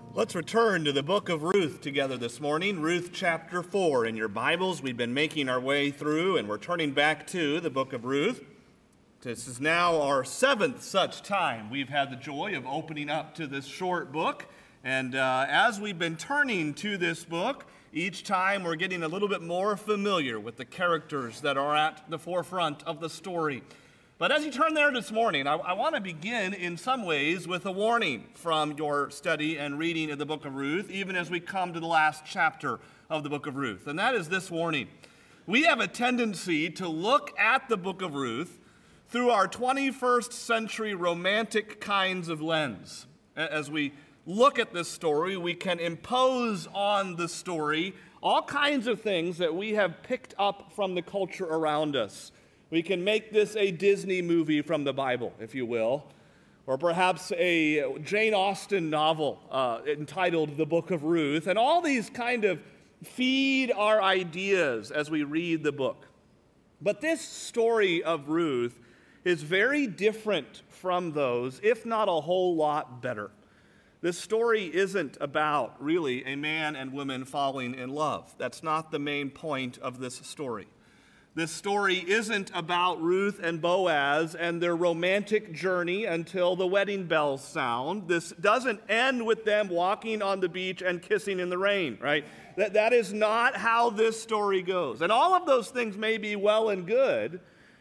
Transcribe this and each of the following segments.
Let's return to the book of Ruth together this morning, Ruth chapter 4. In your Bibles, we've been making our way through, and we're turning back to the book of Ruth. This is now our seventh such time we've had the joy of opening up to this short book. And as we've been turning to this book, each time we're getting a little bit more familiar with the characters that are at the forefront of the story. But as you turn there this morning, I want to begin in some ways with a warning from your study and reading of the book of Ruth, even as we come to the last chapter of the book of Ruth. And that is this warning. We have a tendency to look at the book of Ruth through our 21st century romantic kinds of lens. As we look at this story, we can impose on the story all kinds of things that we have picked up from the culture around us. We can make this a Disney movie from the Bible, if you will, or perhaps a Jane Austen novel entitled The Book of Ruth, and all these kind of feed our ideas as we read the book. But this story of Ruth is very different from those, if not a whole lot better. This story isn't about, really, a man and woman falling in love. That's not the main point of this story. This story isn't about Ruth and Boaz and their romantic journey until the wedding bells sound. This doesn't end with them walking on the beach and kissing in the rain, right? That is not how this story goes. And all of those things may be well and good,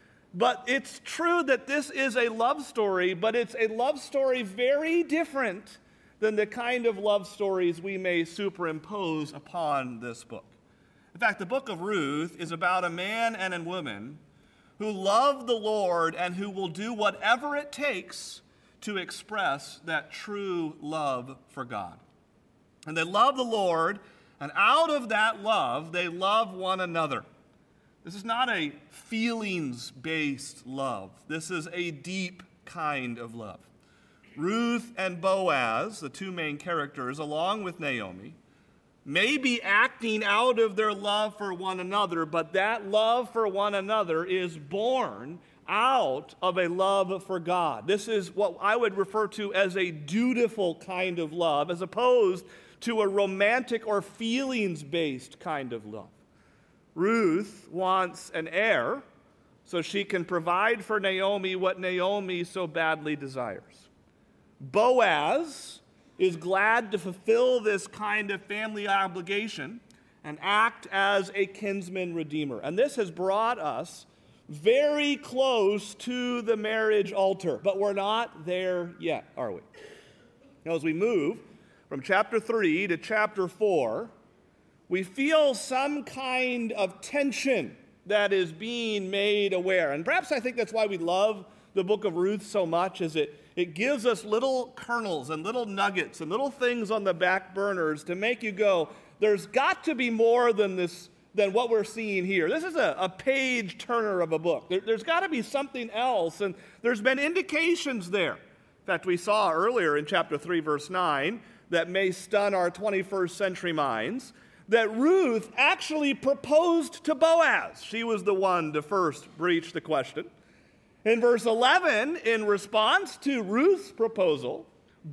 but it's true that this is a love story, but it's a love story very different than the kind of love stories we may superimpose upon this book. In fact, the book of Ruth is about a man and a woman who love the Lord and who will do whatever it takes to express that true love for God. And they love the Lord, and out of that love, they love one another. This is not a feelings-based love. This is a deep kind of love. Ruth and Boaz, the two main characters, along with Naomi, may be acting out of their love for one another, but that love for one another is born out of a love for God. This is what I would refer to as a dutiful kind of love, as opposed to a romantic or feelings-based kind of love. Ruth wants an heir so she can provide for Naomi what Naomi so badly desires. Boaz is glad to fulfill this kind of family obligation and act as a kinsman redeemer. And this has brought us very close to the marriage altar, but we're not there yet, are we? Now, as we move from chapter 3 to chapter 4, we feel some kind of tension that is being made aware. And perhaps I think that's why we love the book of Ruth so much, is it gives us little kernels and little nuggets and little things on the back burners to make you go, there's got to be more than this, than what we're seeing here. This is a page turner of a book. There's got to be something else, and there's been indications there. In fact, we saw earlier in chapter 3, verse 9, that may stun our 21st century minds, that Ruth actually proposed to Boaz. She was the one to first breach the question. In verse 11, in response to Ruth's proposal,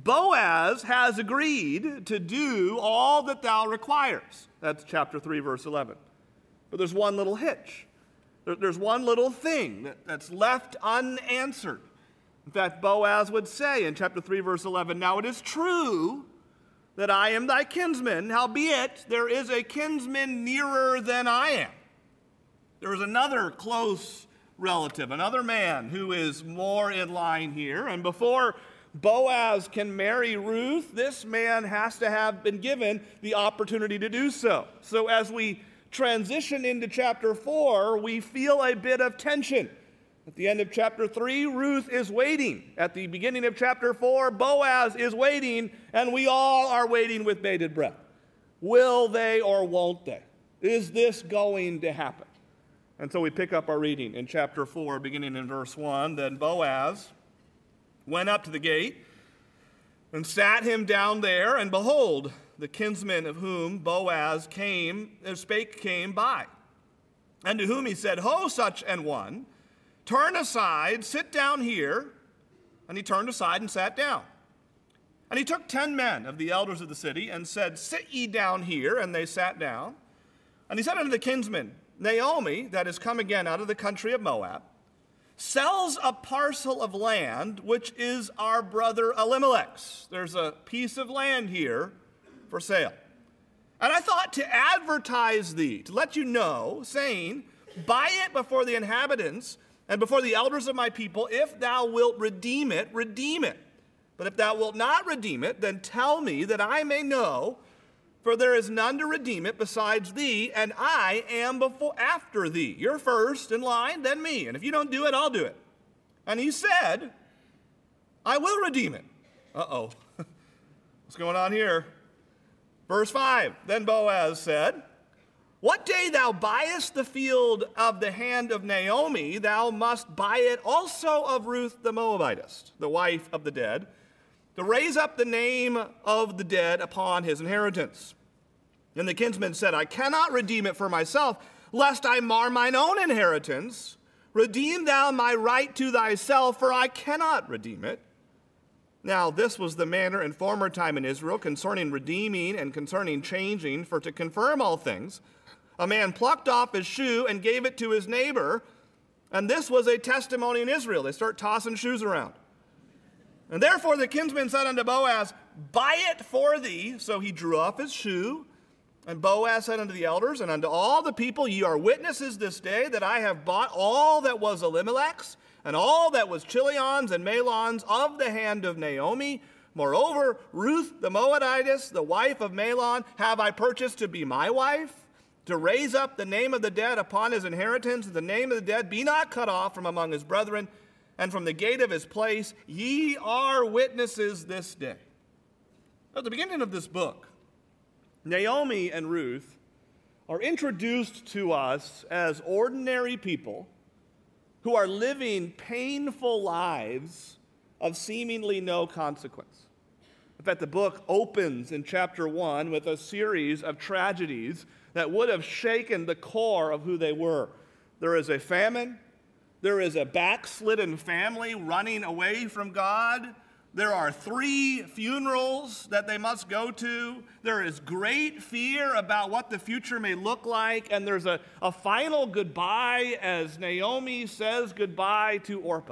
Boaz has agreed to do all that thou requires. That's chapter 3, verse 11. But there's one little hitch. There's one little thing that's left unanswered. In fact, Boaz would say in chapter 3, verse 11, now it is true that I am thy kinsman, howbeit there is a kinsman nearer than I am. There is another close relative, another man who is more in line here. And before Boaz can marry Ruth, this man has to have been given the opportunity to do so. So as we transition into chapter 4, we feel a bit of tension. At the end of chapter 3, Ruth is waiting. At the beginning of chapter 4, Boaz is waiting, and we all are waiting with bated breath. Will they or won't they? Is this going to happen? And so we pick up our reading in chapter 4, beginning in verse 1. Then Boaz went up to the gate and sat him down there, and behold, the kinsman of whom Boaz came by. And to whom he said, Ho, such an one, turn aside, sit down here. And he turned aside and sat down. And he took 10 men of the elders of the city and said, "Sit ye down here." And they sat down. And he said unto the kinsman, "Naomi, that is come again out of the country of Moab, sells a parcel of land, which is our brother Elimelech's." There's a piece of land here for sale. "And I thought to advertise thee, to let you know, saying, buy it before the inhabitants and before the elders of my people. If thou wilt redeem it, redeem it. But if thou wilt not redeem it, then tell me that I may know, for there is none to redeem it besides thee, and I am after thee. You're first in line, then me. And if you don't do it, I'll do it." And he said, "I will redeem it." Uh-oh. What's going on here? Verse 5, "Then Boaz said, What day thou buyest the field of the hand of Naomi, thou must buy it also of Ruth the Moabitess, the wife of the dead, to raise up the name of the dead upon his inheritance." And the kinsman said, "I cannot redeem it for myself, lest I mar mine own inheritance. Redeem thou my right to thyself, for I cannot redeem it." Now this was the manner in former time in Israel concerning redeeming and concerning changing, for to confirm all things, a man plucked off his shoe and gave it to his neighbor, and this was a testimony in Israel. They start tossing shoes around. "And therefore the kinsman said unto Boaz, Buy it for thee. So he drew off his shoe. And Boaz said unto the elders and unto all the people, Ye are witnesses this day that I have bought all that was Elimelech's, and all that was Chilion's and Mahlon's of the hand of Naomi. Moreover, Ruth the Moabitess, the wife of Mahlon, have I purchased to be my wife, to raise up the name of the dead upon his inheritance, that the name of the dead be not cut off from among his brethren, and from the gate of his place. Ye are witnesses this day." At the beginning of this book, Naomi and Ruth are introduced to us as ordinary people who are living painful lives of seemingly no consequence. In fact, the book opens in chapter 1 with a series of tragedies that would have shaken the core of who they were. There is a famine. There is a backslidden family running away from God. There are 3 funerals that they must go to. There is great fear about what the future may look like. And there's a final goodbye as Naomi says goodbye to Orpah.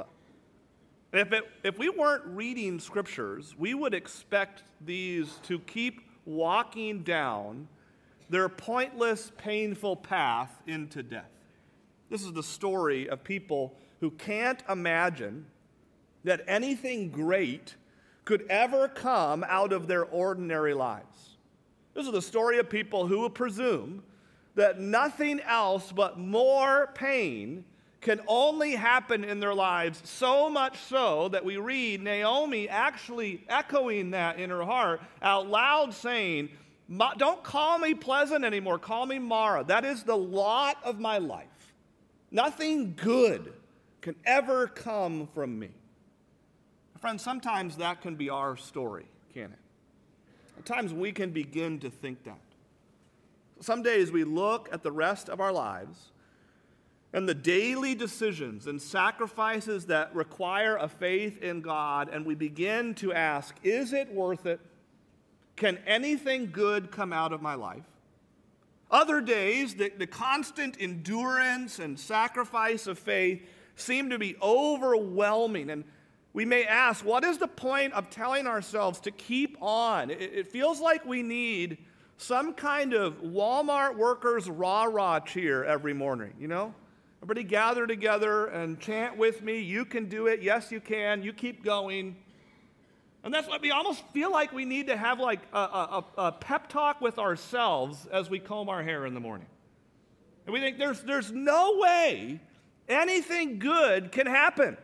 If we weren't reading scriptures, we would expect these to keep walking down their pointless, painful path into death. This is the story of people who can't imagine that anything great could ever come out of their ordinary lives. This is the story of people who presume that nothing else but more pain can only happen in their lives, so much so that we read Naomi actually echoing that in her heart out loud saying, "Don't call me pleasant anymore, call me Mara. That is the lot of my life. Nothing good can ever come from me." Friends, sometimes that can be our story, can't it? At times we can begin to think that. Some days we look at the rest of our lives and the daily decisions and sacrifices that require a faith in God, and we begin to ask, is it worth it? Can anything good come out of my life? Other days, the constant endurance and sacrifice of faith seem to be overwhelming, and we may ask, what is the point of telling ourselves to keep on? It feels like we need some kind of Walmart workers rah-rah cheer every morning, you know? Everybody gather together and chant with me, "You can do it, yes you can, you keep going." And that's what we almost feel like we need to have, like a pep talk with ourselves as we comb our hair in the morning. And we think there's no way anything good can happen.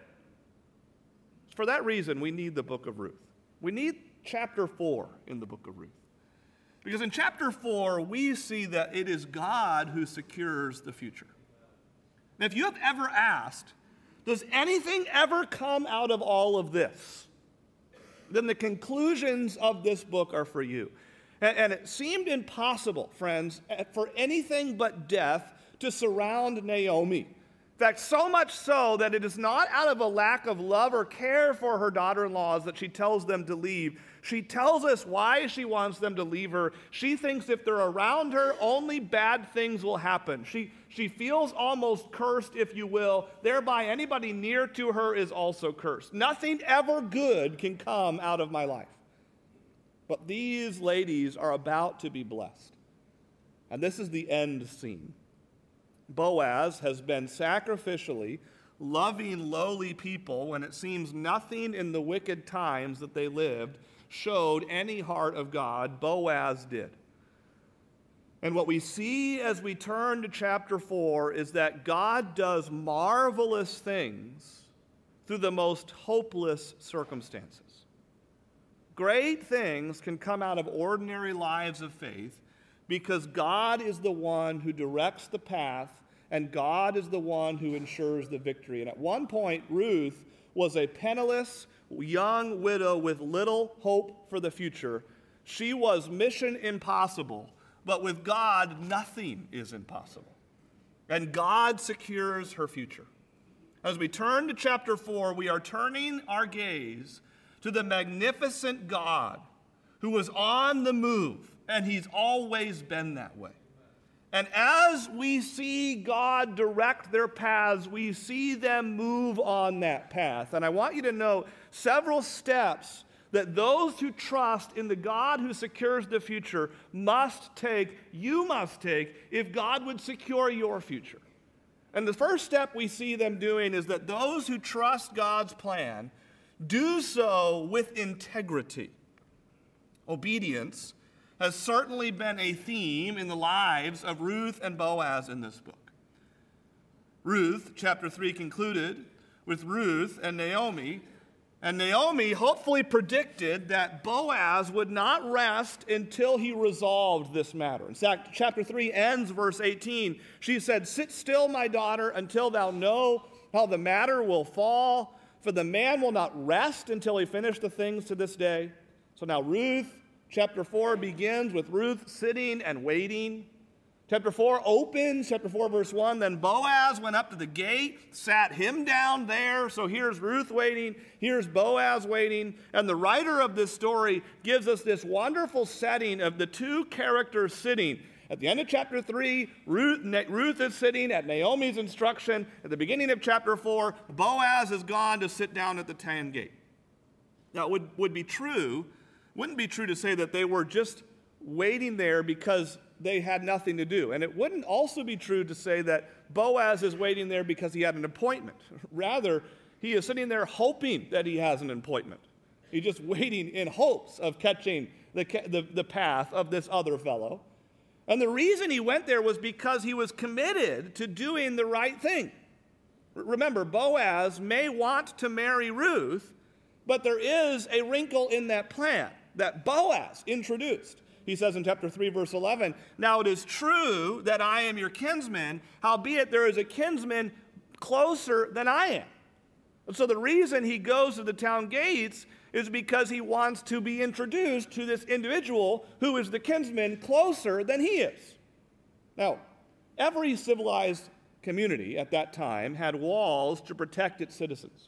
For that reason, we need the book of Ruth. We need chapter 4 in the book of Ruth. Because in chapter 4, we see that it is God who secures the future. Now, if you have ever asked, does anything ever come out of all of this? Then the conclusions of this book are for you. And it seemed impossible, friends, for anything but death to surround Naomi. In fact, so much so that it is not out of a lack of love or care for her daughter-in-laws that she tells them to leave. She tells us why she wants them to leave her. She thinks if they're around her, only bad things will happen. She feels almost cursed, if you will. Thereby, anybody near to her is also cursed. Nothing ever good can come out of my life. But these ladies are about to be blessed. And this is the end scene. Boaz has been sacrificially loving lowly people when it seems nothing in the wicked times that they lived showed any heart of God. Boaz did. And what we see as we turn to chapter 4 is that God does marvelous things through the most hopeless circumstances. Great things can come out of ordinary lives of faith because God is the one who directs the path and God is the one who ensures the victory. And at one point, Ruth was a penniless young widow with little hope for the future. She was mission impossible, but with God, nothing is impossible. And God secures her future. As we turn to chapter 4, we are turning our gaze to the magnificent God who was on the move, and he's always been that way. And as we see God direct their paths, we see them move on that path. And I want you to know several steps that those who trust in the God who secures the future must take, you must take, if God would secure your future. And the first step we see them doing is that those who trust God's plan do so with integrity. Obedience has certainly been a theme in the lives of Ruth and Boaz in this book. Ruth, chapter 3, concluded with Ruth and Naomi hopefully predicted that Boaz would not rest until he resolved this matter. In fact, chapter 3 ends verse 18. She said, "Sit still, my daughter, until thou know how the matter will fall, for the man will not rest until he finish the things to this day." So now Ruth, chapter 4 begins with Ruth sitting and waiting. Chapter 4 opens, chapter 4 verse 1, then Boaz went up to the gate, sat him down there. So here's Ruth waiting, here's Boaz waiting, and the writer of this story gives us this wonderful setting of the two characters sitting. At the end of chapter 3, Ruth is sitting at Naomi's instruction. At the beginning of chapter 4, Boaz has gone to sit down at the town gate. Now, it wouldn't be true to say that they were just waiting there because they had nothing to do. And it wouldn't also be true to say that Boaz is waiting there because he had an appointment. Rather, he is sitting there hoping that he has an appointment. He's just waiting in hopes of catching the path of this other fellow. And the reason he went there was because he was committed to doing the right thing. Remember, Boaz may want to marry Ruth, but there is a wrinkle in that plan that Boaz introduced. He says in chapter 3, verse 11, "Now it is true that I am your kinsman, howbeit there is a kinsman closer than I am." And so the reason he goes to the town gates is because he wants to be introduced to this individual who is the kinsman closer than he is. Now, every civilized community at that time had walls to protect its citizens.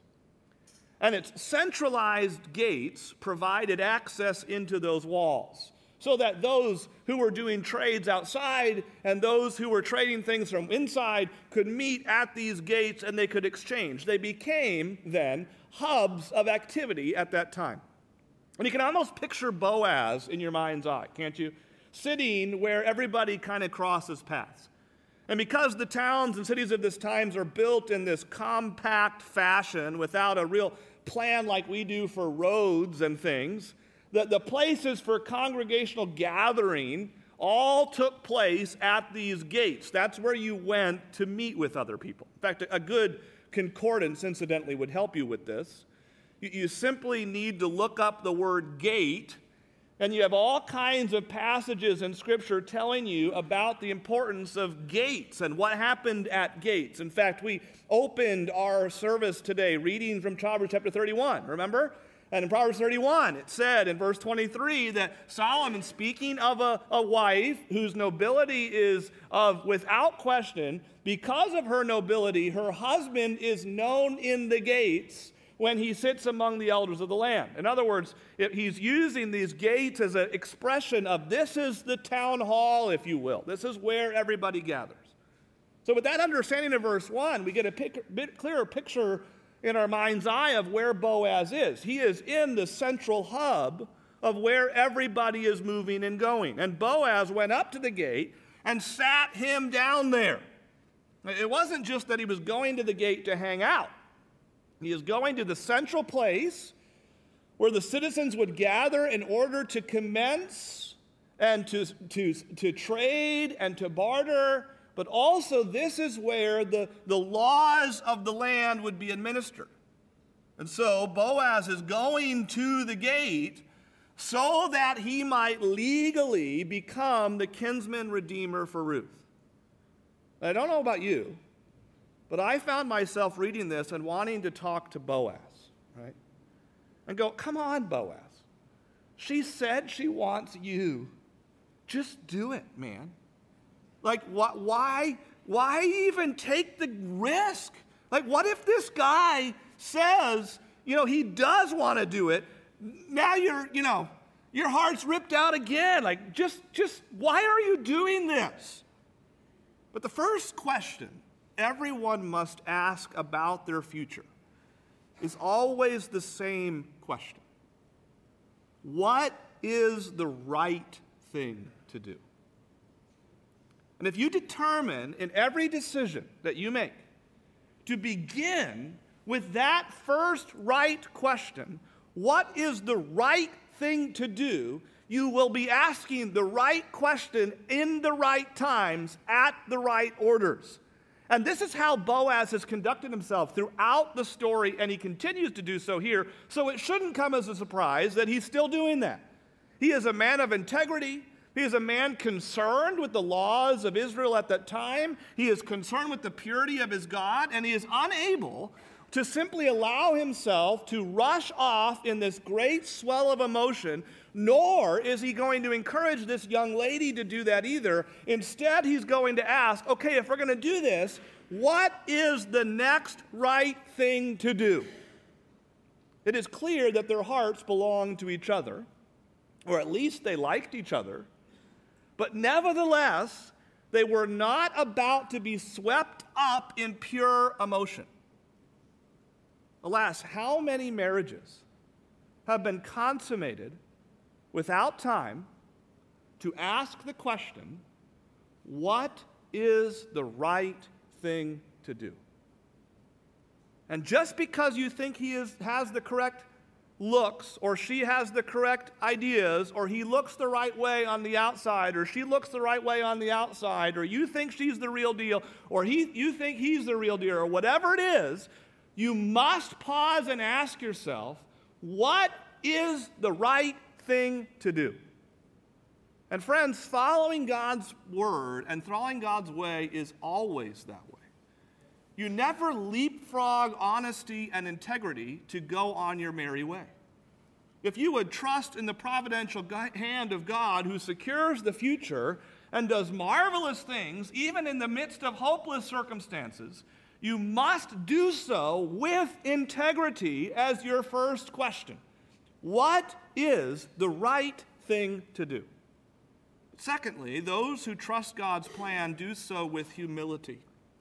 And its centralized gates provided access into those walls, so that those who were doing trades outside and those who were trading things from inside could meet at these gates and they could exchange. They became, then, hubs of activity at that time. And you can almost picture Boaz in your mind's eye, can't you? Sitting where everybody kind of crosses paths. And because the towns and cities of this times are built in this compact fashion without a real plan like we do for roads and things, the places for congregational gathering all took place at these gates. That's where you went to meet with other people. In fact, a good concordance, incidentally, would help you with this. You simply need to look up the word gate, and you have all kinds of passages in Scripture telling you about the importance of gates and what happened at gates. In fact, we opened our service today reading from Proverbs chapter 31, remember? And in Proverbs 31, it said in verse 23 that Solomon, speaking of a wife whose nobility is without question, because of her nobility, her husband is known in the gates when he sits among the elders of the land. In other words, he's using these gates as an expression of this is the town hall, if you will. This is where everybody gathers. So with that understanding of verse 1, we get a bit clearer picture in our mind's eye of where Boaz is. He is in the central hub of where everybody is moving and going. And Boaz went up to the gate and sat him down there. It wasn't just that he was going to the gate to hang out. He is going to the central place where the citizens would gather in order to commence and to trade and to barter. But also this is where the laws of the land would be administered. And so Boaz is going to the gate so that he might legally become the kinsman redeemer for Ruth. I don't know about you, but I found myself reading this and wanting to talk to Boaz, right? And go, come on, Boaz. She said she wants you. Just do it, man. Like, why even take the risk? Like, what if this guy says, he does want to do it? Now your heart's ripped out again. Like, just why are you doing this? But the first question everyone must ask about their future is always the same question. What is the right thing to do? And if you determine in every decision that you make to begin with that first right question, what is the right thing to do, you will be asking the right question in the right times at the right orders. And this is how Boaz has conducted himself throughout the story, and he continues to do so here, so it shouldn't come as a surprise that he's still doing that. He is a man of integrity. He is a man concerned with the laws of Israel at that time. He is concerned with the purity of his God, and he is unable to simply allow himself to rush off in this great swell of emotion, nor is he going to encourage this young lady to do that either. Instead, he's going to ask, okay, if we're going to do this, what is the next right thing to do? It is clear that their hearts belonged to each other, or at least they liked each other. But nevertheless, they were not about to be swept up in pure emotion. Alas, how many marriages have been consummated without time to ask the question, what is the right thing to do? And just because you think he has the correct looks, or she has the correct ideas, or he looks the right way on the outside, or she looks the right way on the outside, or you think she's the real deal, or you think he's the real deal, or whatever it is, you must pause and ask yourself, what is the right thing to do? And friends, following God's word and following God's way is always that way. You never leapfrog honesty and integrity to go on your merry way. If you would trust in the providential hand of God who secures the future and does marvelous things, even in the midst of hopeless circumstances, you must do so with integrity as your first question. What is the right thing to do? Secondly, those who trust God's plan do so with humility.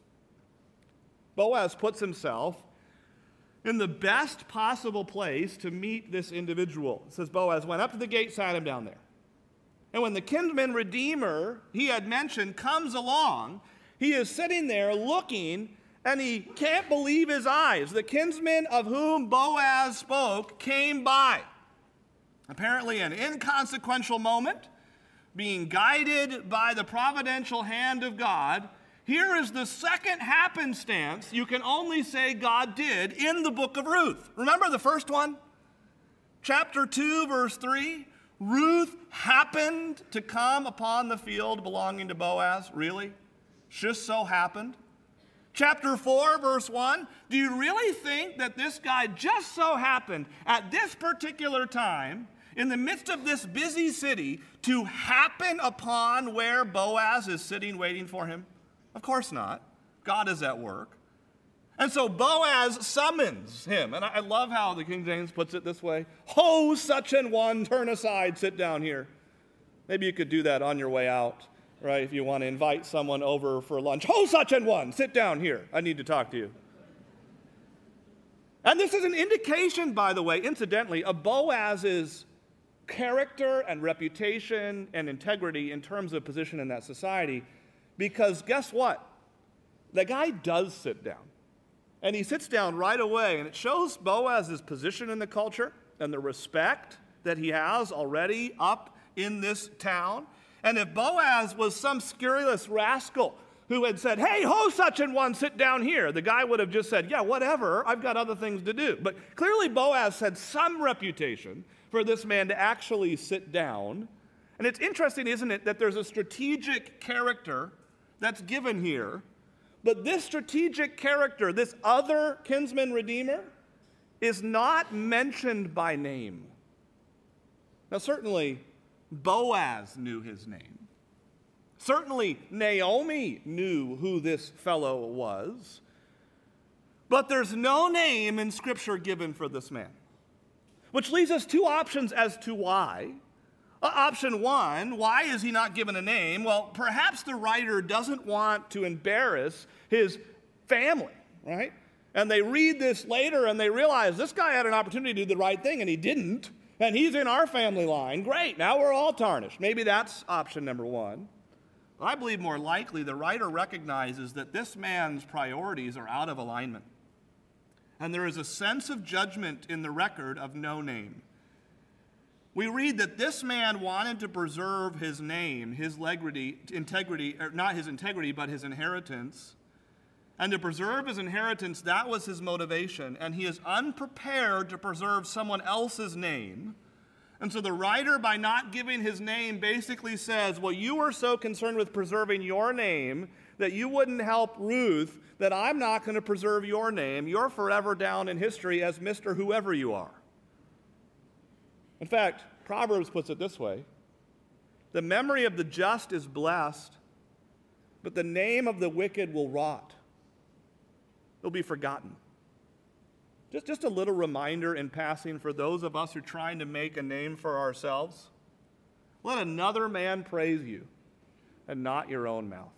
Boaz puts himself in the best possible place to meet this individual. It says Boaz went up to the gate, sat him down there. And when the kinsman redeemer he had mentioned comes along, he is sitting there looking, and he can't believe his eyes. The kinsman of whom Boaz spoke came by. Apparently an inconsequential moment, being guided by the providential hand of God. Here is the second happenstance you can only say God did in the book of Ruth. Remember the first one? Chapter 2, verse 3. Ruth happened to come upon the field belonging to Boaz. Really? Just so happened. Chapter 4, verse 1, do you really think that this guy just so happened at this particular time, in the midst of this busy city, to happen upon where Boaz is sitting waiting for him? Of course not. God is at work. And so Boaz summons him. And I love how the King James puts it this way. Ho, such an one, turn aside, sit down here. Maybe you could do that on your way out, right? If you want to invite someone over for lunch. Ho, such an one, sit down here. I need to talk to you. And this is an indication, by the way, incidentally, of Boaz's character and reputation and integrity in terms of position in that society. Because guess what? The guy does sit down. And he sits down right away, and it shows Boaz's position in the culture and the respect that he has already up in this town. And if Boaz was some scurrilous rascal who had said, hey, ho, such an one, sit down here, the guy would have just said, yeah, whatever, I've got other things to do. But clearly Boaz had some reputation for this man to actually sit down. And it's interesting, isn't it, that there's a strategic character that's given here. But this strategic character, this other kinsman redeemer, is not mentioned by name. Now, certainly, Boaz knew his name. Certainly, Naomi knew who this fellow was. But there's no name in Scripture given for this man. Which leaves us two options as to why. Option one, why is he not given a name? Well, perhaps the writer doesn't want to embarrass his family, right? And they read this later and they realize this guy had an opportunity to do the right thing and he didn't. And he's in our family line. Great, now we're all tarnished. Maybe that's option number one. But I believe more likely the writer recognizes that this man's priorities are out of alignment. And there is a sense of judgment in the record of no name. We read that this man wanted to preserve his name, his integrity, or not his integrity, but his inheritance. And to preserve his inheritance, that was his motivation. And he is unprepared to preserve someone else's name. And so the writer, by not giving his name, basically says, well, you were so concerned with preserving your name that you wouldn't help Ruth, that I'm not going to preserve your name. You're forever down in history as Mr. Whoever you are. In fact, Proverbs puts it this way: the memory of the just is blessed, but the name of the wicked will rot. It'll be forgotten. Just a little reminder in passing for those of us who are trying to make a name for ourselves. Let another man praise you and not your own mouth.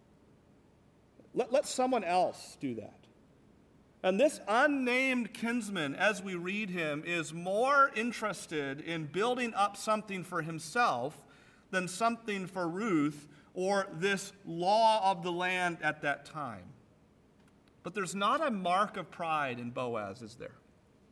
Let someone else do that. And this unnamed kinsman, as we read him, is more interested in building up something for himself than something for Ruth or this law of the land at that time. But there's not a mark of pride in Boaz, is there?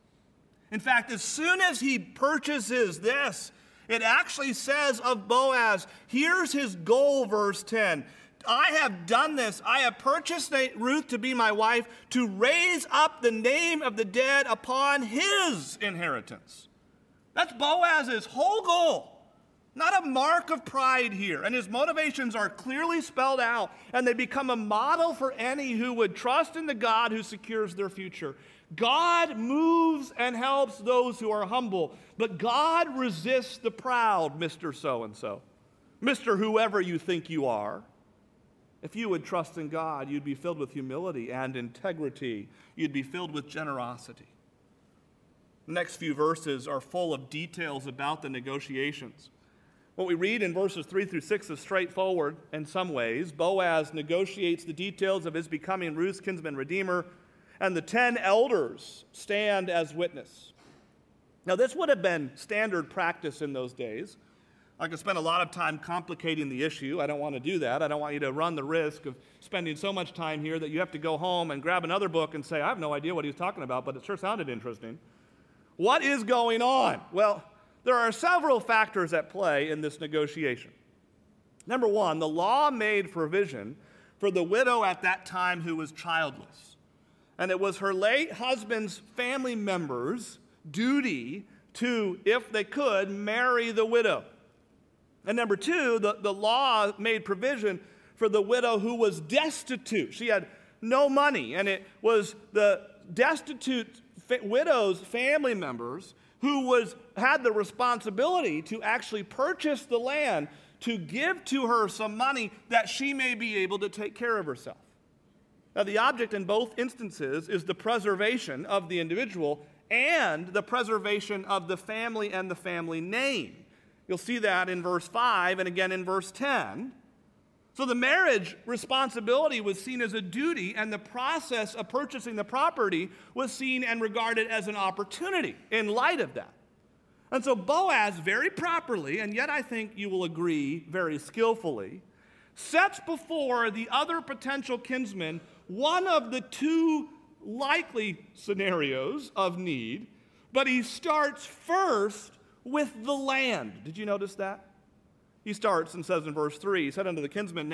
In fact, as soon as he purchases this, it actually says of Boaz, here's his goal, verse 10. I have done this. I have purchased Ruth to be my wife to raise up the name of the dead upon his inheritance. That's Boaz's whole goal. Not a mark of pride here. And his motivations are clearly spelled out, and they become a model for any who would trust in the God who secures their future. God moves and helps those who are humble, but God resists the proud, Mr. So-and-so, Mr. Whoever you think you are. If you would trust in God, you'd be filled with humility and integrity. You'd be filled with generosity. The next few verses are full of details about the negotiations. What we read in verses 3 through 6 is straightforward in some ways. Boaz negotiates the details of his becoming Ruth's kinsman redeemer, and the 10 elders stand as witness. Now, this would have been standard practice in those days. I could spend a lot of time complicating the issue. I don't want to do that. I don't want you to run the risk of spending so much time here that you have to go home and grab another book and say, I have no idea what he was talking about, but it sure sounded interesting. What is going on? Well, there are several factors at play in this negotiation. Number one, the law made provision for the widow at that time who was childless. And it was her late husband's family members' duty to, if they could, marry the widow. And number two, the law made provision for the widow who was destitute. She had no money, and it was the destitute widow's family members who had the responsibility to actually purchase the land to give to her some money that she may be able to take care of herself. Now, the object in both instances is the preservation of the individual and the preservation of the family and the family name. You'll see that in verse 5 and again in verse 10. So the marriage responsibility was seen as a duty, and the process of purchasing the property was seen and regarded as an opportunity in light of that. And so Boaz very properly, and yet I think you will agree very skillfully, sets before the other potential kinsman one of the two likely scenarios of need, but he starts first with the land. Did you notice that? He starts and says in verse 3, he said unto the kinsman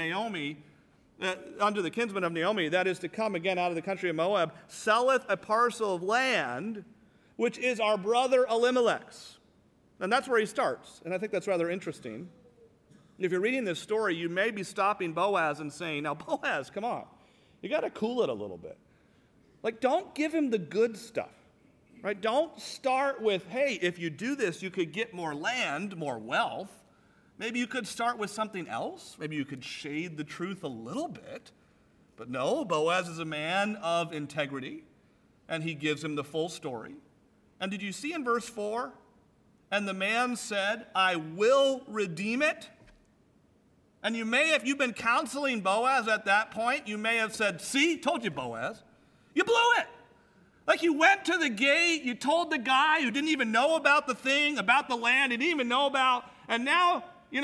of Naomi, that is to come again out of the country of Moab, selleth a parcel of land, which is our brother Elimelech's. And that's where he starts, and I think that's rather interesting. If you're reading this story, you may be stopping Boaz and saying, now Boaz, come on, you got to cool it a little bit. Like, don't give him the good stuff, right? Don't start with, hey, if you do this, you could get more land, more wealth. Maybe you could start with something else. Maybe you could shade the truth a little bit. But no, Boaz is a man of integrity, and he gives him the full story. And did you see in verse 4? And the man said, I will redeem it. And you may, if you've been counseling Boaz at that point, you may have said, see, told you, Boaz, you blew it. Like, you went to the gate, you told the guy who didn't even know about the thing, about the land, he didn't even know about, and now,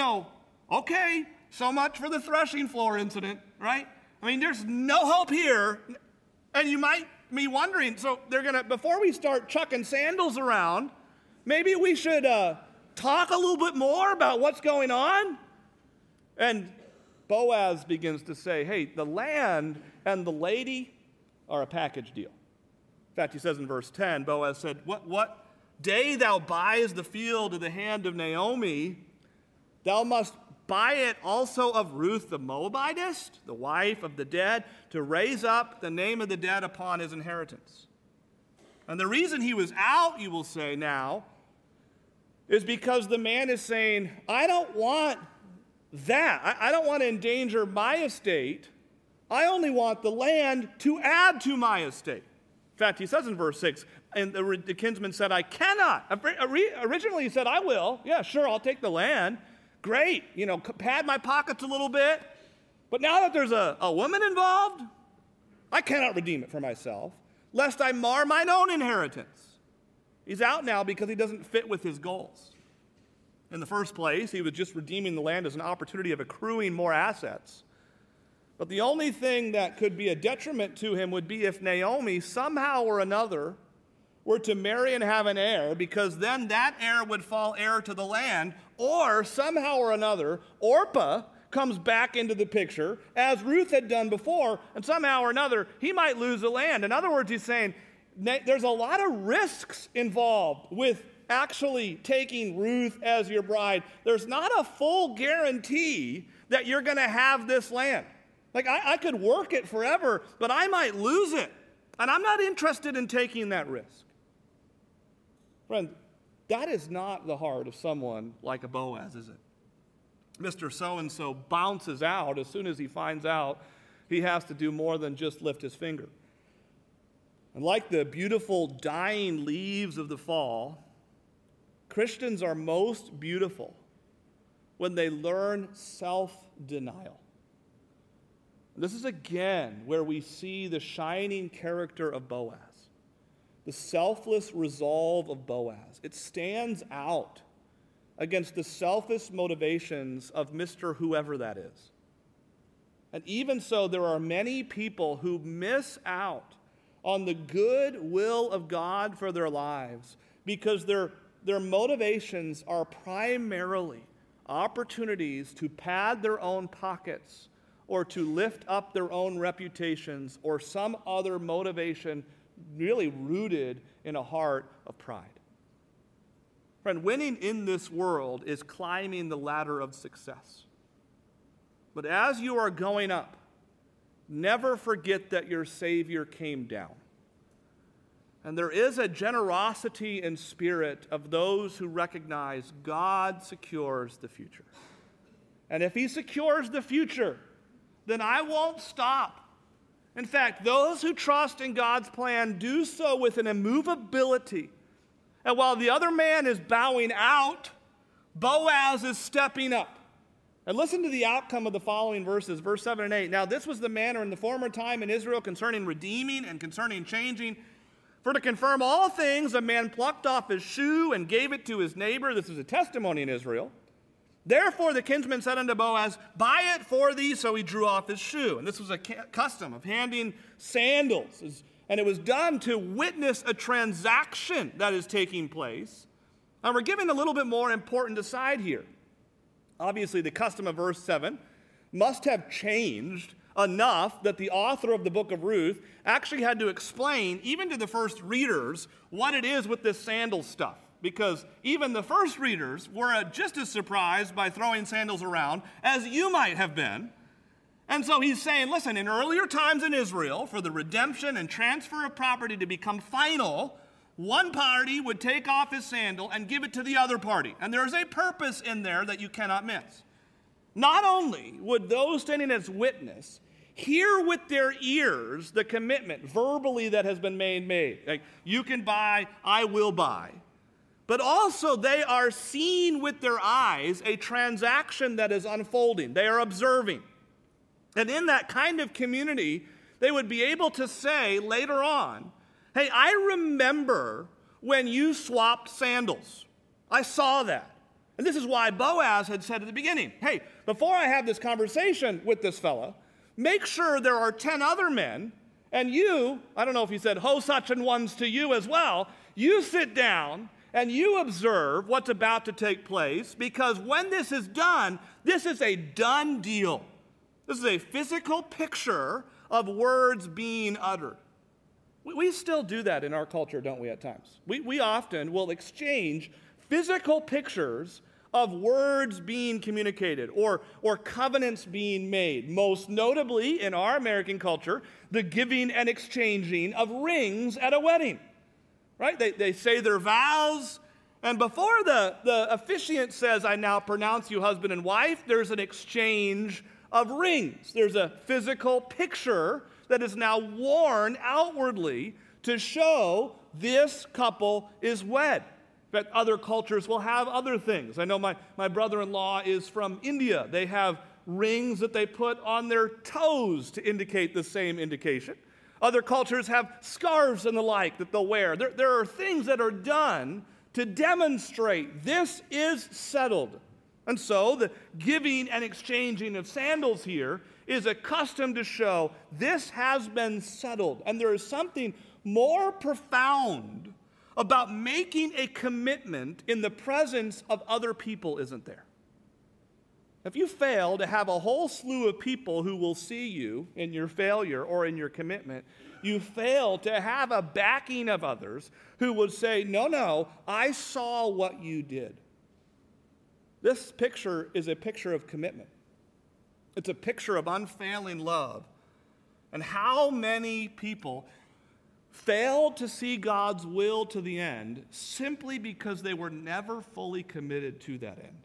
okay, so much for the threshing floor incident, right? I mean, there's no hope here. And you might be wondering, so before we start chucking sandals around, maybe we should talk a little bit more about what's going on? And Boaz begins to say, hey, the land and the lady are a package deal. In fact, he says in verse 10, Boaz said, what day thou buyest the field of the hand of Naomi, thou must buy it also of Ruth the Moabitess, the wife of the dead, to raise up the name of the dead upon his inheritance. And the reason he was out, you will say now, is because the man is saying, I don't want that. I don't want to endanger my estate. I only want the land to add to my estate. In fact, he says in verse 6, and the kinsman said, I cannot. Originally he said, I will. Yeah, sure, I'll take the land. Great, pad my pockets a little bit. But now that there's a woman involved, I cannot redeem it for myself, lest I mar mine own inheritance. He's out now because he doesn't fit with his goals. In the first place, he was just redeeming the land as an opportunity of accruing more assets. But the only thing that could be a detriment to him would be if Naomi somehow or another were to marry and have an heir, because then that heir would fall heir to the land, or somehow or another, Orpah comes back into the picture, as Ruth had done before, and somehow or another, he might lose the land. In other words, he's saying, there's a lot of risks involved with actually taking Ruth as your bride. There's not a full guarantee that you're going to have this land. Like, I could work it forever, but I might lose it. And I'm not interested in taking that risk. Friend, that is not the heart of someone like a Boaz, is it? Mr. So-and-so bounces out as soon as he finds out he has to do more than just lift his finger. And like the beautiful dying leaves of the fall, Christians are most beautiful when they learn self-denial. This is again where we see the shining character of Boaz, the selfless resolve of Boaz. It stands out against the selfish motivations of Mr. Whoever that is. And even so, there are many people who miss out on the good will of God for their lives because their motivations are primarily opportunities to pad their own pockets or to lift up their own reputations or some other motivation really rooted in a heart of pride. Friend, winning in this world is climbing the ladder of success. But as you are going up, never forget that your Savior came down. And there is a generosity in spirit of those who recognize God secures the future. And if he secures the future, then I won't stop. In fact, those who trust in God's plan do so with an immovability. And while the other man is bowing out, Boaz is stepping up. And listen to the outcome of the following verses, verse 7 and 8. Now this was the manner in the former time in Israel concerning redeeming and concerning changing. For to confirm all things, a man plucked off his shoe and gave it to his neighbor. This is a testimony in Israel. Therefore the kinsman said unto Boaz, buy it for thee. So he drew off his shoe. And this was a custom of handing sandals. And it was done to witness a transaction that is taking place. And we're giving a little bit more important aside here. Obviously, the custom of verse 7 must have changed enough that the author of the book of Ruth actually had to explain, even to the first readers, what it is with this sandal stuff. Because even the first readers were just as surprised by throwing sandals around as you might have been. And so he's saying, listen, in earlier times in Israel, for the redemption and transfer of property to become final, one party would take off his sandal and give it to the other party. And there's a purpose in there that you cannot miss. Not only would those standing as witness hear with their ears the commitment verbally that has been made. Like, you can buy, I will buy. But also they are seeing with their eyes a transaction that is unfolding. They are observing. And in that kind of community, they would be able to say later on, hey, I remember when you swapped sandals. I saw that. And this is why Boaz had said at the beginning, hey, before I have this conversation with this fella, make sure there are 10 other men, and you, I don't know if he said, ho such and ones to you as well, you sit down and you observe what's about to take place, because when this is done, this is a done deal. This is a physical picture of words being uttered. We still do that in our culture, don't we, at times? We often will exchange physical pictures of words being communicated or covenants being made. Most notably in our American culture, the giving and exchanging of rings at a wedding. Right? They say their vows, and before the officiant says, I now pronounce you husband and wife, there's an exchange of rings. There's a physical picture that is now worn outwardly to show this couple is wed. But other cultures will have other things. I know my brother-in-law is from India. They have rings that they put on their toes to indicate the same indication. Other cultures have scarves and the like that they'll wear. There are things that are done to demonstrate this is settled. And so the giving and exchanging of sandals here is a custom to show this has been settled. And there is something more profound about making a commitment in the presence of other people, isn't there? If you fail to have a whole slew of people who will see you in your failure or in your commitment, you fail to have a backing of others who would say, no, I saw what you did. This picture is a picture of commitment. It's a picture of unfailing love. And how many people failed to see God's will to the end simply because they were never fully committed to that end.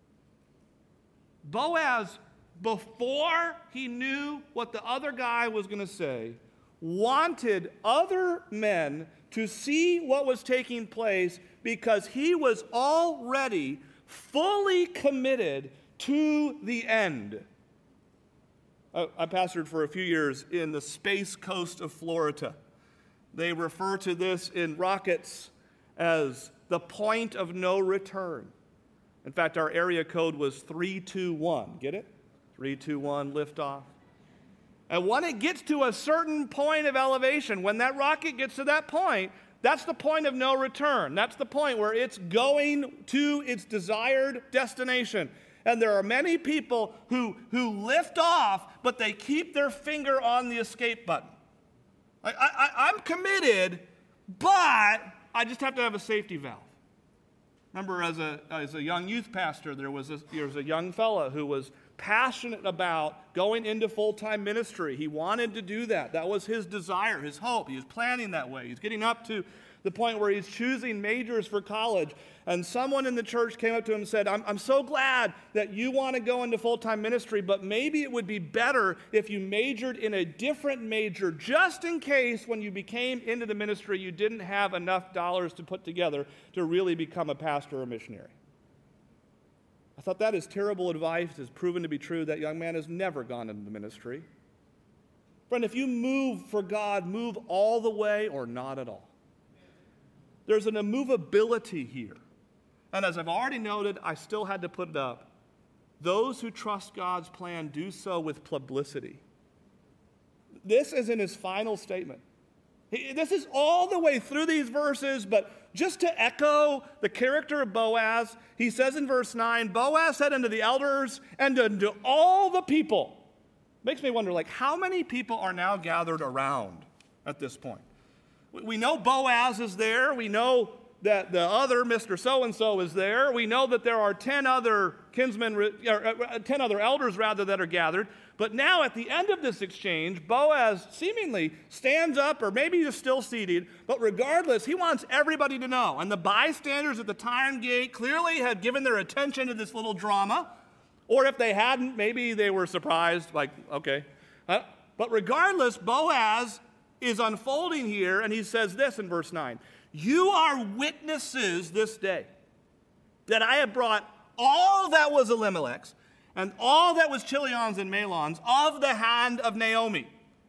Boaz, before he knew what the other guy was going to say, wanted other men to see what was taking place because he was already fully committed to the end. I pastored for a few years in the Space Coast of Florida. They refer to this in rockets as the point of no return. In fact, our area code was 321. Get it? 321 liftoff. And when it gets to a certain point of elevation, when that rocket gets to that point, that's the point of no return. That's the point where it's going to its desired destination. And there are many people who lift off, but they keep their finger on the escape button. I'm committed, but I just have to have a safety valve. Remember, as a young youth pastor, there was a young fella who was passionate about going into full-time ministry. He wanted to do that. That was his desire, his hope. He was planning that way. He's getting up to the point where he's choosing majors for college. And someone in the church came up to him and said, I'm so glad that you want to go into full-time ministry, but maybe it would be better if you majored in a different major, just in case when you became into the ministry, you didn't have enough dollars to put together to really become a pastor or missionary. I thought that is terrible advice. It's proven to be true. That young man has never gone into the ministry. Friend, if you move for God, move all the way or not at all. There's an immovability here. And as I've already noted, I still had to put it up. Those who trust God's plan do so with publicity. This is in his final statement. This is all the way through these verses, but just to echo the character of Boaz, he says in verse 9, Boaz said unto the elders and unto all the people. Makes me wonder, how many people are now gathered around at this point? We know Boaz is there. We know that the other Mr. So-and-so is there. We know that there are 10 other kinsmen, 10 other elders rather, that are gathered. But now at the end of this exchange, Boaz seemingly stands up, or maybe he's still seated, but regardless, he wants everybody to know. And the bystanders at the Tyre Gate clearly had given their attention to this little drama. Or if they hadn't, maybe they were surprised, okay. But regardless, Boaz is unfolding here, and he says this in verse 9. You are witnesses this day that I have brought all that was Elimelech's and all that was Chilion's and Mahlon's of the hand of Naomi.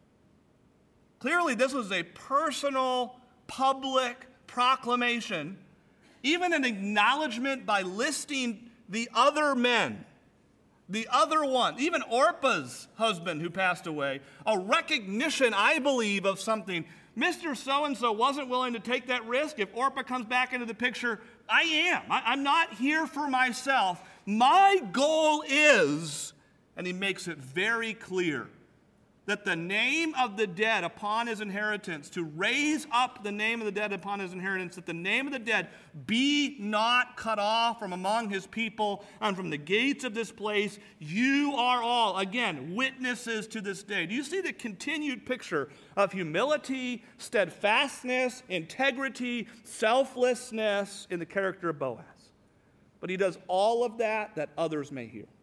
Clearly, this was a personal, public proclamation, even an acknowledgement by listing the other men, the other one, even Orpah's husband who passed away, a recognition, I believe, of something. Mr. So-and-so wasn't willing to take that risk. If Orpah comes back into the picture, I am. I'm not here for myself. My goal is, and he makes it very clear, that the name of the dead upon his inheritance, to raise up the name of the dead upon his inheritance, that the name of the dead be not cut off from among his people and from the gates of this place. You are all, again, witnesses to this day. Do you see the continued picture of humility, steadfastness, integrity, selflessness in the character of Boaz? But he does all of that others may hear.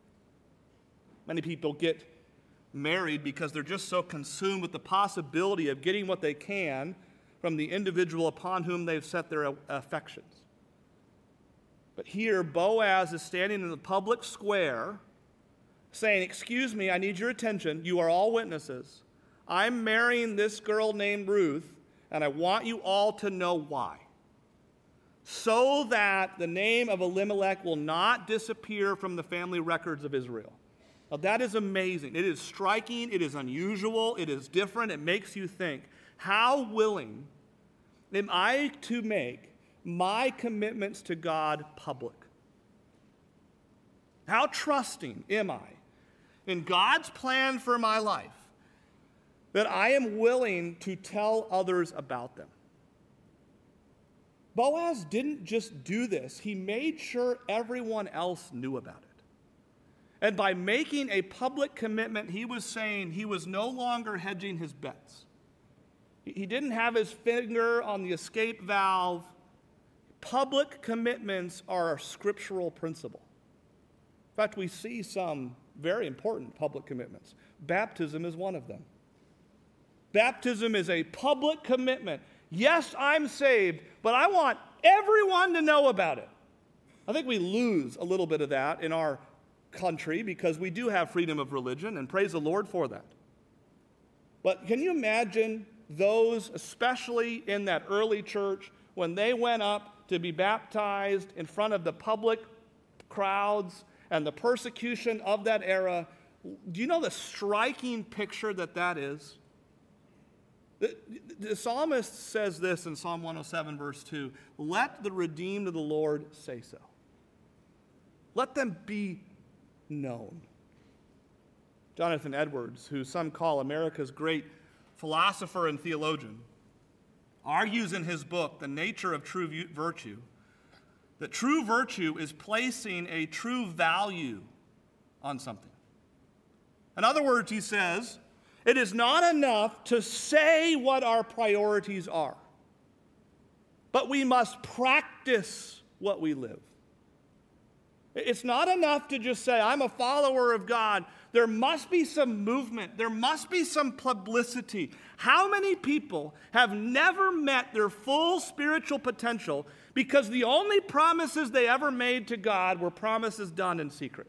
Many people get married because they're just so consumed with the possibility of getting what they can from the individual upon whom they've set their affections. But here, Boaz is standing in the public square saying, excuse me, I need your attention. You are all witnesses. I'm marrying this girl named Ruth, and I want you all to know why. So that the name of Elimelech will not disappear from the family records of Israel. Now, that is amazing. It is striking. It is unusual. It is different. It makes you think, how willing am I to make my commitments to God public? How trusting am I in God's plan for my life that I am willing to tell others about them? Boaz didn't just do this. He made sure everyone else knew about it. And by making a public commitment, he was saying he was no longer hedging his bets. He didn't have his finger on the escape valve. Public commitments are a scriptural principle. In fact, we see some very important public commitments. Baptism is one of them. Baptism is a public commitment. Yes, I'm saved, but I want everyone to know about it. I think we lose a little bit of that in our country because we do have freedom of religion, and praise the Lord for that. But can you imagine those, especially in that early church, when they went up to be baptized in front of the public crowds and the persecution of that era? Do you know the striking picture that is? The psalmist says this in Psalm 107, verse 2, let the redeemed of the Lord say so. Let them be known. Jonathan Edwards, who some call America's great philosopher and theologian, argues in his book, The Nature of True Virtue, that true virtue is placing a true value on something. In other words, he says, it is not enough to say what our priorities are, but we must practice what we live. It's not enough to just say, I'm a follower of God. There must be some movement. There must be some publicity. How many people have never met their full spiritual potential because the only promises they ever made to God were promises done in secret?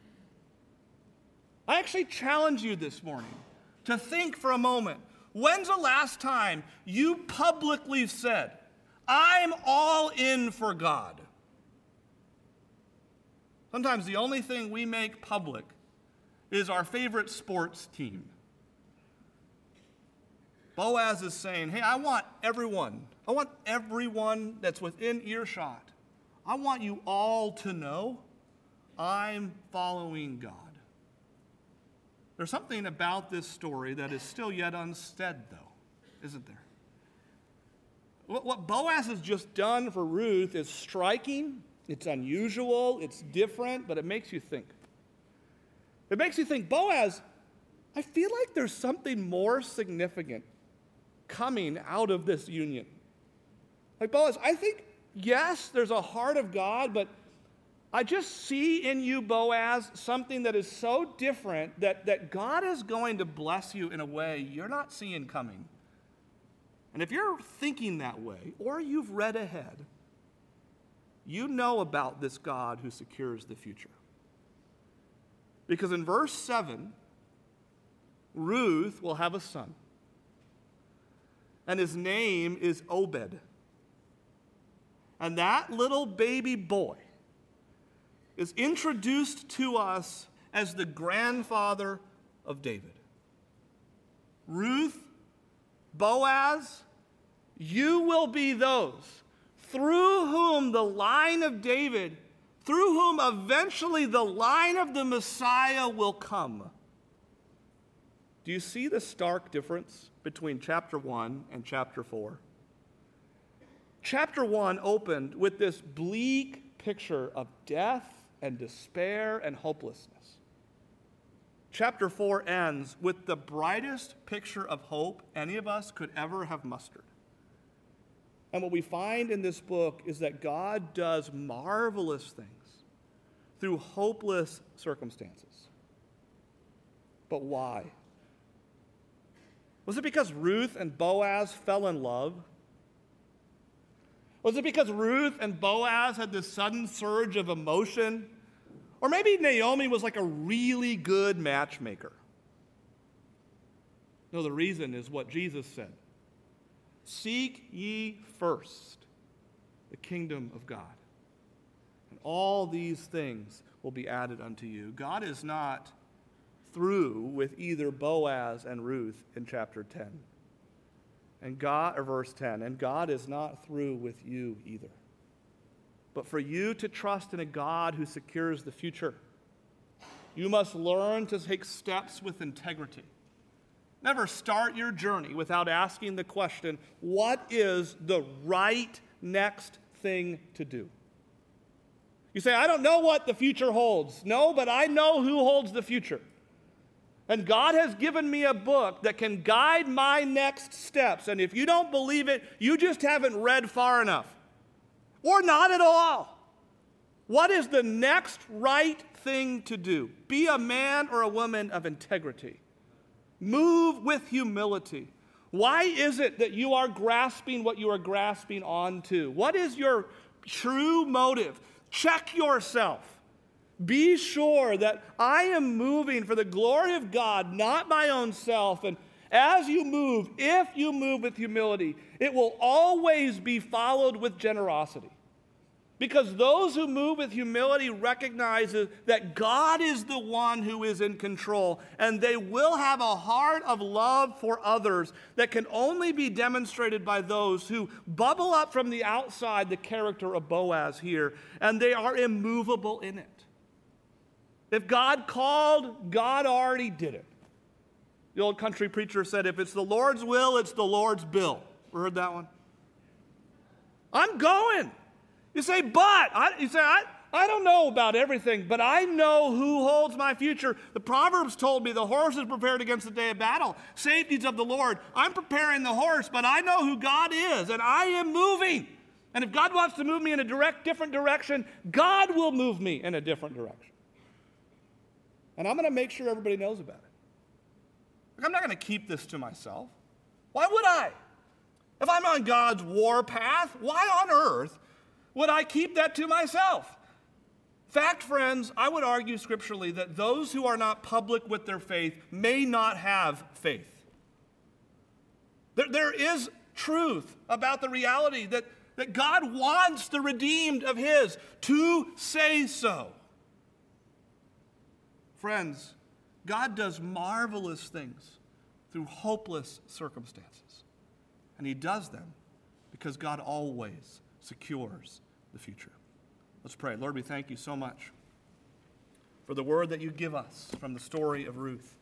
I actually challenge you this morning to think for a moment, when's the last time you publicly said, I'm all in for God? Sometimes the only thing we make public is our favorite sports team. Boaz is saying, hey, I want everyone that's within earshot, I want you all to know I'm following God. There's something about this story that is still yet unsaid, though, isn't there? What Boaz has just done for Ruth is striking, it's unusual, it's different, but it makes you think. It makes you think, Boaz, I feel like there's something more significant coming out of this union. Like, Boaz, I think, yes, there's a heart of God, but I just see in you, Boaz, something that is so different that God is going to bless you in a way you're not seeing coming. And if you're thinking that way, or you've read ahead, you know about this God who secures the future. Because in verse 7, Ruth will have a son. And his name is Obed. And that little baby boy is introduced to us as the grandfather of David. Ruth, Boaz, you will be those through whom the line of David, through whom eventually the line of the Messiah will come. Do you see the stark difference between chapter 1 and chapter 4? Chapter 1 opened with this bleak picture of death and despair and hopelessness. Chapter 4 ends with the brightest picture of hope any of us could ever have mustered. And what we find in this book is that God does marvelous things through hopeless circumstances. But why? Was it because Ruth and Boaz fell in love? Was it because Ruth and Boaz had this sudden surge of emotion? Or maybe Naomi was like a really good matchmaker. No, the reason is what Jesus said. Seek ye first the kingdom of God, and all these things will be added unto you. God is not through with either Boaz and Ruth in chapter 10. Verse 10, and God is not through with you either. But for you to trust in a God who secures the future, you must learn to take steps with integrity. Never start your journey without asking the question, what is the right next thing to do? You say, I don't know what the future holds. No, but I know who holds the future. And God has given me a book that can guide my next steps. And if you don't believe it, you just haven't read far enough. Or not at all. What is the next right thing to do? Be a man or a woman of integrity. Move with humility. Why is it that you are grasping what you are grasping onto? What is your true motive? Check yourself. Be sure that I am moving for the glory of God, not my own self. And as you move, if you move with humility, it will always be followed with generosity. Because those who move with humility recognize that God is the one who is in control, and they will have a heart of love for others that can only be demonstrated by those who bubble up from the outside the character of Boaz here, and they are immovable in it. If God called, God already did it. The old country preacher said, if it's the Lord's will, it's the Lord's bill. Ever heard that one? I'm going. You say, I don't know about everything, but I know who holds my future. The Proverbs told me the horse is prepared against the day of battle. Safety's of the Lord. I'm preparing the horse, but I know who God is, and I am moving. And if God wants to move me in a different direction, God will move me in a different direction. And I'm going to make sure everybody knows about it. I'm not going to keep this to myself. Why would I? If I'm on God's war path, why on earth would I keep that to myself? Fact, friends, I would argue scripturally that those who are not public with their faith may not have faith. There is truth about the reality that God wants the redeemed of His to say so. Friends, God does marvelous things through hopeless circumstances. And He does them because God always secures the future. Let's pray. Lord, we thank you so much for the word that you give us from the story of Ruth.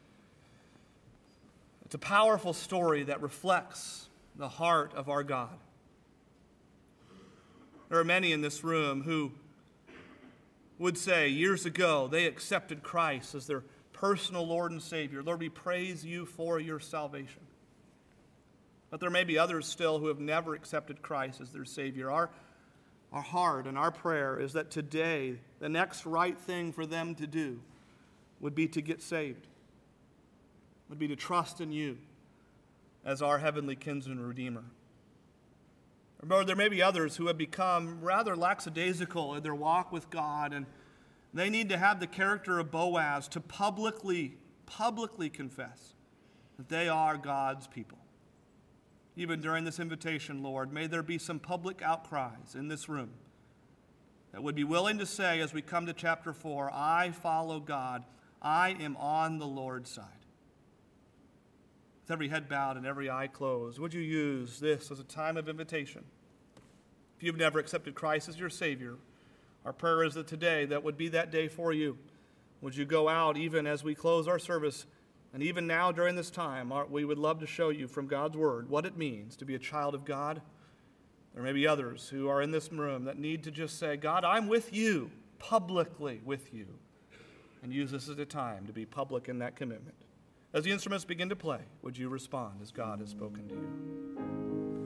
It's a powerful story that reflects the heart of our God. There are many in this room who would say years ago they accepted Christ as their personal Lord and Savior. Lord, we praise you for your salvation. But there may be others still who have never accepted Christ as their Savior. Our heart and our prayer is that today the next right thing for them to do would be to get saved, would be to trust in you as our heavenly kinsman redeemer. Or there may be others who have become rather lackadaisical in their walk with God, and they need to have the character of Boaz to publicly confess that they are God's people. Even during this invitation, Lord, may there be some public outcries in this room that would be willing to say as we come to chapter 4, I follow God. I am on the Lord's side. With every head bowed and every eye closed, would you use this as a time of invitation? If you've never accepted Christ as your Savior, our prayer is that today that would be that day for you. Would you go out even as we close our service, and even now during this time, we would love to show you from God's Word what it means to be a child of God. There may be others who are in this room that need to just say, God, I'm with you, publicly with you, and use this as a time to be public in that commitment. As the instruments begin to play, would you respond as God has spoken to you?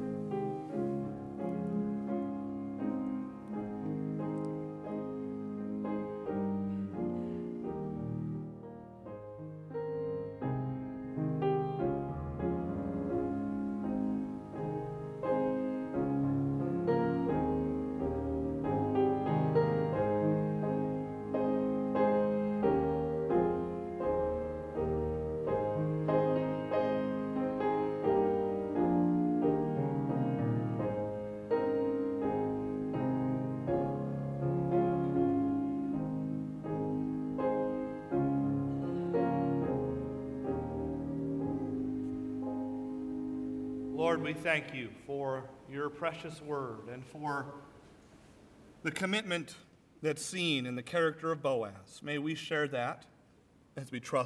Lord, we thank you for your precious word and for the commitment that's seen in the character of Boaz. May we share that as we trust